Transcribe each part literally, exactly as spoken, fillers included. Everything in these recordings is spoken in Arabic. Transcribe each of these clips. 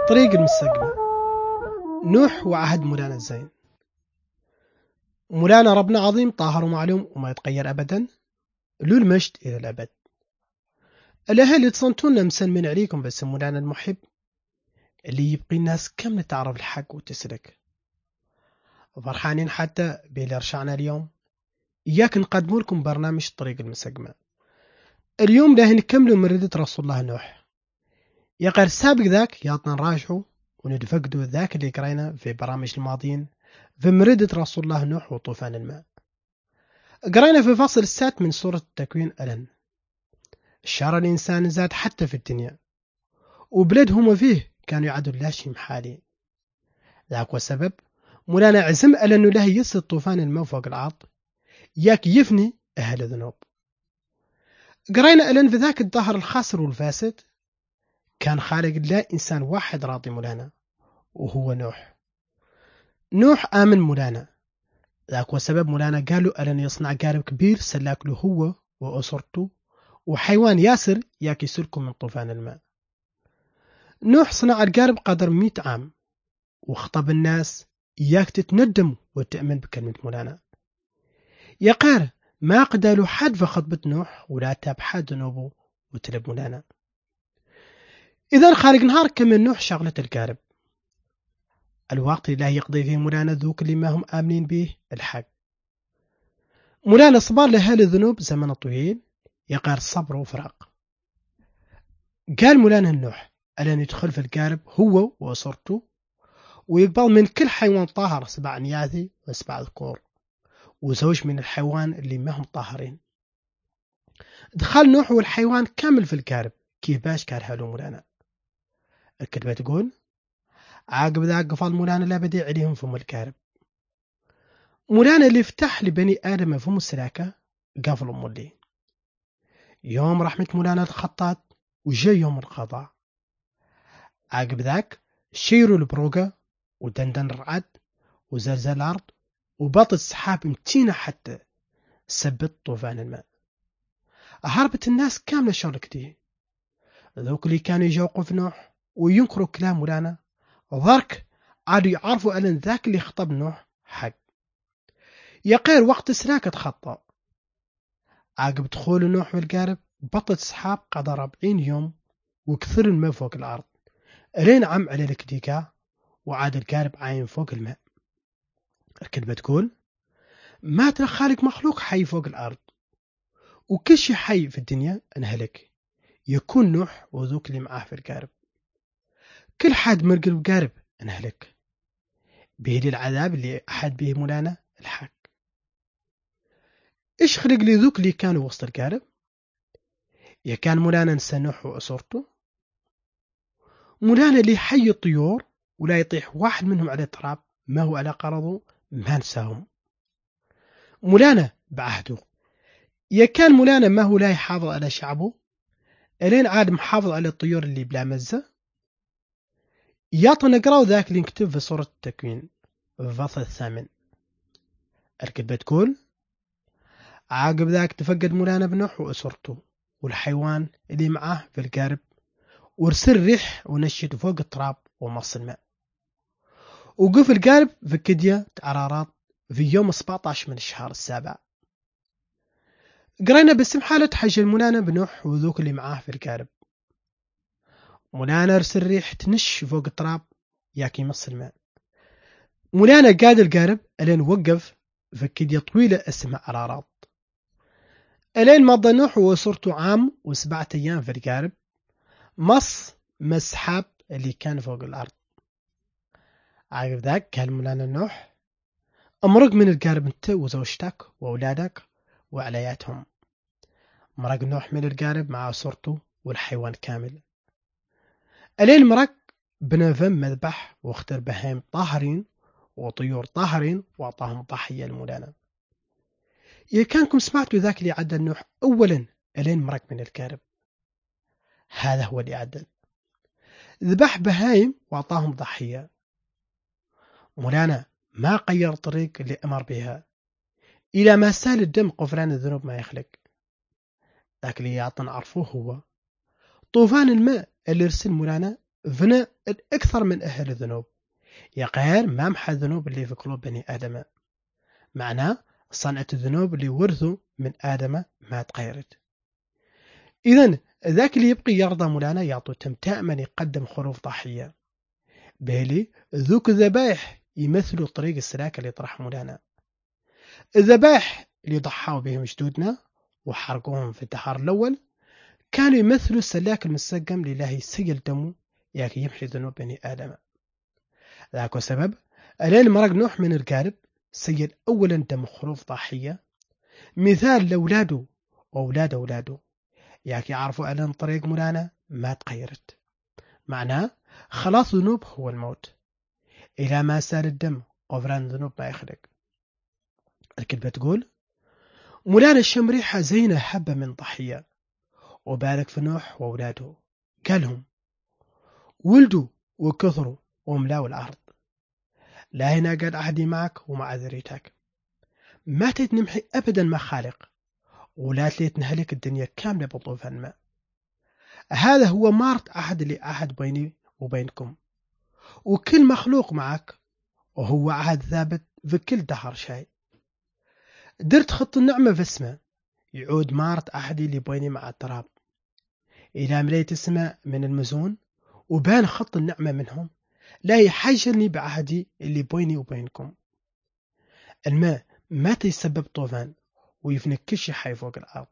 طريق المستقبل. نوح وعهد مولانا الزين. مولانا ربنا عظيم طاهر ومعلوم وما يتغير أبدا، له المجد إلى الأبد. الأهل اللي تصنتونا مسلمين عليكم بس مولانا المحب اللي يبقي الناس كاملة تعرف الحق وتسلك. فرحانين حتى باللي رشعنا اليوم إياك نقدموا لكم برنامج طريق المستقبل. اليوم له نكملوا من ردة رسول الله نوح. يا غير سابق ذاك يعطنا نراجعوا وندفقدوا ذاك اللي قرينا في برامج الماضيين في مردة رسول الله نوح وطوفان الماء. قرينا في فصل السات من سورة التكوين ألن الشعر الإنسان زاد حتى في الدنيا وبلدهم فيه كانوا يعدوا اللاشي محالي. ذاك والسبب مولانا عزم على أنه له يسد طوفان الماء فوق الأرض ياك يفني أهل الذنوب. قرينا ألن في ذاك الظهر الخاسر والفاسد كان خالق الله إنسان واحد راضي مولانا وهو نوح. نوح آمن مولانا، ذاك وسبب مولانا قالوا ألن يصنع قارب كبير سلاك له هو وأسرته وحيوان ياسر ياك يسلكم من طوفان الماء. نوح صنع القارب قدر مئة عام وخطب الناس ياك تتندم وتأمن بكلمة مولانا. يا قار ما قدالوا حد في خطبة نوح ولا تاب حد ذنوبه وتلب مولانا. إذا خالق نهار كمن نوح شغلة القارب، الوقت اللي يقضي فيه مولانا ذوك اللي ما هم آمنين به الحق. مولانا صبر لأهل الذنوب زمن طويل يقار صبر وفراق. قال مولانا النوح ألن يدخل في القارب هو وأسرته ويقبل من كل حيوان طاهر سبع نياثي وسبع ذكور وزوج من الحيوان اللي ما هم طاهرين. دخل نوح والحيوان كامل في القارب كيف باش كان حلو مولانا. الكتبة تقول عاقب ذاك قفل مولانا لا بديع عليهم فم القارب. مولانا اللي فتح لبني آدم فم السلاكة قفل أم اللي يوم رحمة مولانا الخطاط وجاء يوم القضاء. عاقب ذاك شيروا البروقة ودندن الرعد وزلزل الأرض وبطت السحاب متينة حتى سبت طوفان الماء. هربت الناس كاملة شغلك دي ذوك اللي كانوا يجوقوا في نوح وينكروا كلام مولانا ذرك عادوا يعرفوا أن ذاك اللي خطب نوح حق. يقير وقت سلاكة خطأ. عاقب دخول نوح في القارب بطت سحاب قضى أربعين يوم وكثر الماء فوق الأرض لين عم على الكديكا وعاد القارب عايم فوق الماء. الكتبة تقول ما ترى خالق مخلوق حي فوق الأرض وكل شيء حي في الدنيا انهلك يكون نوح وذوك اللي معاه في القارب. كل حد مرقل القارب انهلك به العذاب اللي أحد به مولانا الحق. إيش خلق لي ذوك اللي كانوا وسط القارب؟ يا كان مولانا نسى نوح وأسرته. مولانا اللي حي الطيور ولا يطيح واحد منهم على التراب ما هو على قرضه ما نساهم. مولانا بعهده. يا كان مولانا ما هو لا يحافظ على شعبه الين عاد محافظ على الطيور اللي بلا مزة. ياطن نقراو ذاك اللي نكتب في سورة التكوين في الفصل الثامن. الكتبة تقول عاقب ذاك تفقد مولانا بنوح وأسرته والحيوان اللي معاه في القارب ورسل ريح ونشد فوق التراب ومص الماء وقف القارب في كدية عرارات في يوم سبعة عشر من الشهر السابع. قرينا باسم حالة حج المولانا بنوح وذوك اللي معاه في القارب. مولانا رسل ريح تنش فوق التراب ياك يمص الماء. مولانا قاد القارب الين وقف في كدية طويلة اسمها عرارات الين مضى نوح وأسرته عام وسبعة أيام في القارب مص مسحاب اللي كان فوق الأرض. عقب ذاك قال مولانا نوح امرق من القارب انت وزوجتك وأولادك وعلياتهم. مرق نوح من القارب مع أسرته والحيوان كامل الين مرق بنى فم مذبح واختار بهائم طاهرين وطيور طاهرين وأعطاهم ضحية لمولانا. إذا كانكم سمعتوا ذاك اللي عدل نوح أولا الين مرق من القارب هذا هو اللي عدل ذبح بهائم وأعطاهم ضحية. مولانا ما غير طريق اللي أمر بها إلى ما سال الدم غفران الذنوب ما يخلق. ذاك اللي يعطن عرفوه هو طوفان الماء اللي رسل مولانا فنا الأكثر من أهل الذنوب يا غير ما محى الذنوب اللي في قلوب بني آدم. معناه صنعة الذنوب اللي ورثوا من آدم ما تغيرت. إذن ذاك اللي يبقي يرضى مولانا يعطو تمتاع من يقدم خروف ضحية بالي ذوك الذبائح يمثلوا طريق السلاك اللي طرح مولانا. الذبائح اللي ضحوا بهم جدودنا وحرقوهم في الدهر الأول كانوا يمثلوا السلاك المسقم لله يسيل دمه ياك يمحي ذنوب بني آدم. ذاك سبب ألين مرق نوح من القارب سيل أولا دم خروف ضحية مثال لأولاده وأولاد أولاده ياك يعرفوا ألين طريق مولانا ما تغيرت. معناه خلاص ذنوب هو الموت إلى ما سال الدم غفران ذنوب ما يخلق. الكلمة تقول مولانا الشمريحة زينة حبة من ضحية وبارك في نوح وأولاده قالهم ولدوا وكثروا وملاوا الأرض لا هنا قال أحدي معك ومع ذريتك ما تتنمحي أبدا ما خالق ولا تليت نهلك الدنيا كاملة بطوفان ما. هذا هو مارت أحد لأحد بيني وبينكم وكل مخلوق معك وهو عهد ثابت في كل دهر شيء. درت خط النعمة في اسمه يعود مارت أحدي اللي بيني مع التراب إلى مليت السماء من المزون وبان خط النعمة منهم لا يحجرني بعهدي اللي بيني وبينكم. الماء ما تسبب طوفان ويفنك كل شيء حي فوق الأرض.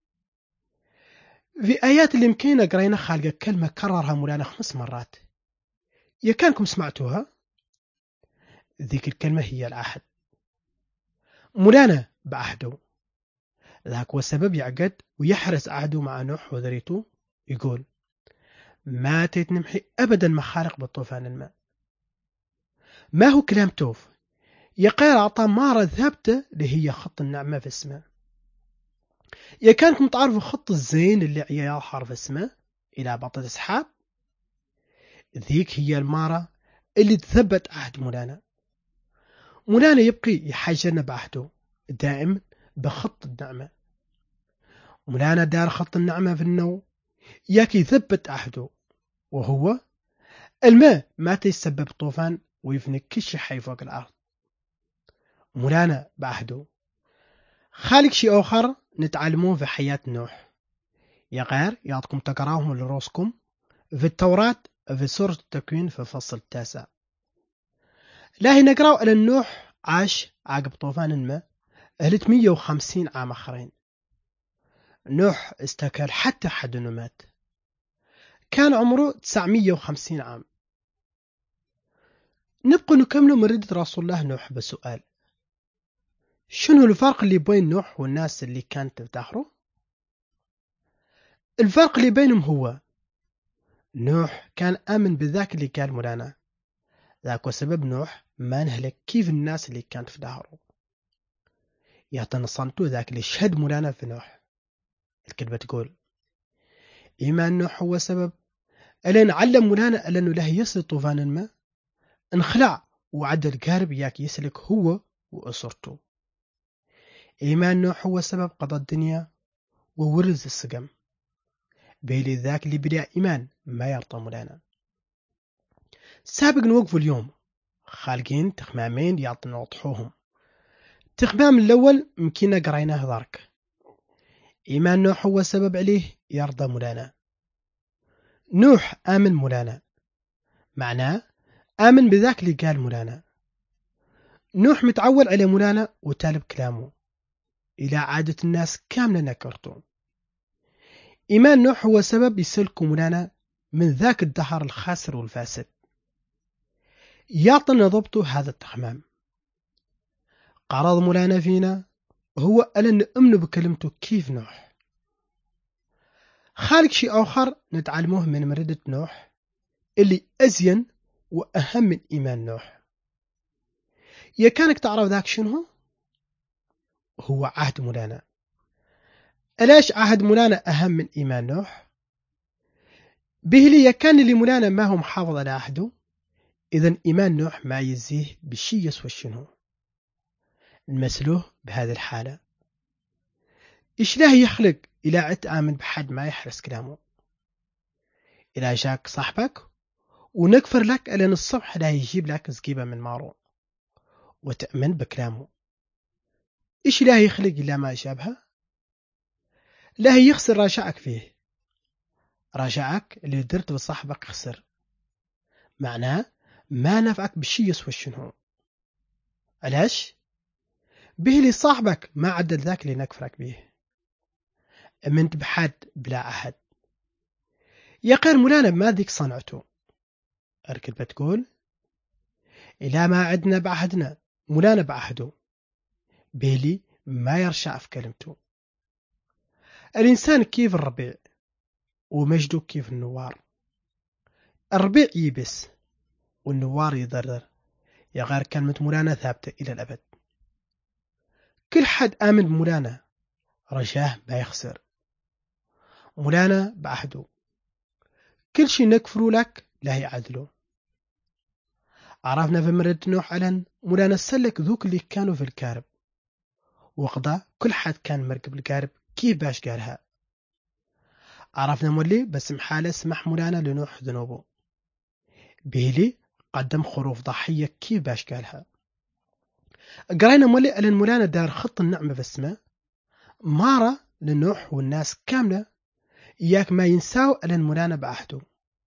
في آيات اللي يمكن قرينا خالق كلمة كررها مولانا خمس مرات يا كانكم سمعتوها. ذيك الكلمة هي العهد. مولانا بعهده ذاك هو السبب يعقد ويحرس عهده مع نوح وذريته يقول ما تتنمحي أبدا مخارق بالطوفان الماء. ما هو كلام توف يا قير أعطى مارة ثابتة اللي هي خط النعمة في السماء. يا كانكم تعرفوا خط الزين اللي عيال حرف السماء إلى بطل أسحاب ذيك هي المارة اللي تثبت عهد مولانا. مولانا يبقي يحاجرنا بعهده دائم بخط النعمة. مولانا دار خط النعمة في النو ياك يثبت عهده وهو الماء ما تسبب طوفان ويفنك كل شيء حي فوق الأرض. مولانا بعهده خالق شيء آخر نتعلموه في حياة نوح يا غير يعطكم تقراهم لروسكم في التوراة في سورة التكوين في فصل التاسع. لا نقرأ أن نوح عاش عقب طوفان الماء ثلاثمية وخمسين عام آخرين. نوح استكل حتى حد إنه مات كان عمره تسعمية وخمسين عام. نبقى نكمل مردة رسول الله نوح بسؤال شنو الفرق اللي بين نوح والناس اللي كانت تفتخره؟ الفرق اللي بينهم هو نوح كان آمن بذاك اللي قال مولانا ذاك وسبب نوح ما نهلك كيف الناس اللي كانت في ظهره. يتنصنتو ذاك اللي شهد مولانا في نوح. الكلمة تقول إيمان نوح هو سبب ألين علم مولانا أنه له يصل طوفان الماء انخلع وعد القارب ياك يسلك هو وأسرته. إيمان نوح هو سبب قضاء الدنيا وورز السقم بيلي ذاك اللي بلا إيمان ما يرضى مولانا. سابق نوقف اليوم خالقين تخمامين يعطينا وضحوهم. تخمام الأول ممكن قريناه ذارك إيمان نوح هو سبب عليه يرضى مولانا. نوح آمن مولانا معناه آمن بذاك اللي قال مولانا. نوح متعول على مولانا وتالب كلامه إلى عادة الناس كاملة نكرته. إيمان نوح هو سبب يسلكوا مولانا من ذاك الدهر الخاسر والفاسد. يعطنا ضبطه هذا التخمام. قرض مولانا فينا هو أن نؤمن بكلمته كيف نوح. خالق شيء آخر نتعلمه من مردة نوح اللي أزين وأهم من إيمان نوح. يا كانك تعرف ذاك شنو هو عهد مولانا. ألاش عهد مولانا أهم من إيمان نوح؟ به لي كان اللي مولانا ما هو محافظ على عهده إذن إيمان نوح ما يزيه بشي يسوى شنو. المسلوه بهذه الحالة إيش له يخلق إلى عت آمن بحد ما يحرس كلامه. إلى جاك صاحبك ونكفر لك لأن الصبح لا يجيب لك زقيبة من مارو وتأمن بكلامه. إيش لا يخلق إلا ما شابها؟ لا يخسر رجعك فيه، رجعك اللي درت بصاحبك خسر، معناه ما نفعك بشي يسوى شنو. علاش؟ به اللي صاحبك ما عدل ذاك اللي نكفرك به، امنت بحد بلا عهد. يا غير مولانا ما ذيك صنعته. أركل بتقول إلا ما عدنا بعهدنا مولانا بعهده، بيلي ما يرشع في كلمته. الإنسان كيف الربيع ومجده كيف النوار، الربيع يبس والنوار يضرر، يا غير كلمة مولانا ثابتة إلى الأبد. كل حد آمن بمولانا رجاه ما يخسر، مولانا بعهده كل شي نكفروا لك لا يعدله. عرفنا في مرة نوح علن مولانا سلك ذوك اللي كانوا في الكارب، وقضى كل حد كان مركب الكارب كيف باش قالها. عرفنا مولي بس محالة سمح مولانا لنوح ذنوبه، بيلي قدم خروف ضحية كيف باش قالها. قرينا مولي ألن مولانا دار خط النعمة في السماء مارة لنوح والناس كاملة، إياك ما ينساو ألن مولانا بعهده.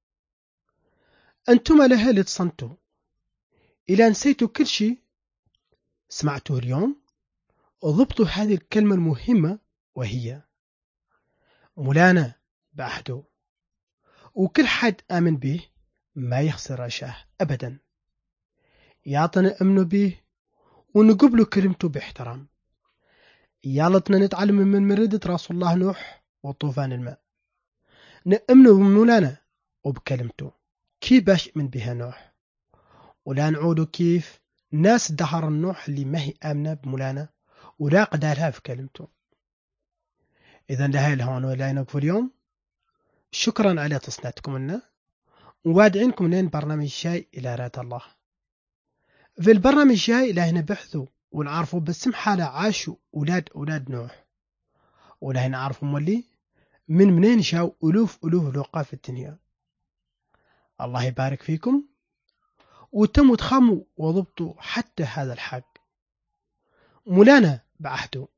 أنتم لها اللي تصنتوا إلى نسيتوا كل شيء سمعتوه اليوم، وضبطوا هذه الكلمة المهمة وهي مولانا بعهده، وكل حد آمن به ما يخسر رشاه أبدا. يعطنا أمنه به ونقبله كلمته باحترام. يالتنا نتعلم من مردة رسول الله نوح وطوفان الماء، نأمنه بمولانا وبكلمته كيف باش من بها نوح، ولا نعودوا كيف ناس دهر النوح اللي ما هي آمنة بمولانا ولا قدالها في كلمته. إذن لهاي الهون ولا نقف اليوم. شكرا على تصنيعكم لنا، ووادعينكم لين برنامج الجاي إلى رات الله. في البرنامج الجاي لا نبحثوا ونعرفوا بسم حالة عاشوا أولاد أولاد نوح، ولا نعرفوا مولي من منين جاو ألوف ألوف لقاء في الدنيا. الله يبارك فيكم، وتموا تخموا وضبطوا حتى هذا الحق. مولانا بعهده